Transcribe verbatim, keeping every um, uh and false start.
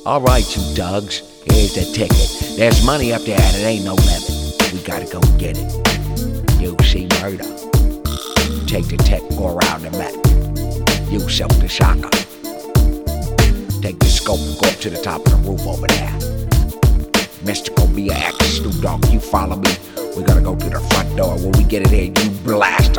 All right, you thugs, here's the ticket. There's money up there and it ain't no limit. We gotta go get it. You see murder. Take the tech, go around the map. You self the shotgun. Take the scope and go up to the top of the roof over there. Mystical B X, Snoop Dogg, you follow me. We gotta go to the front door. When we get in there, you blast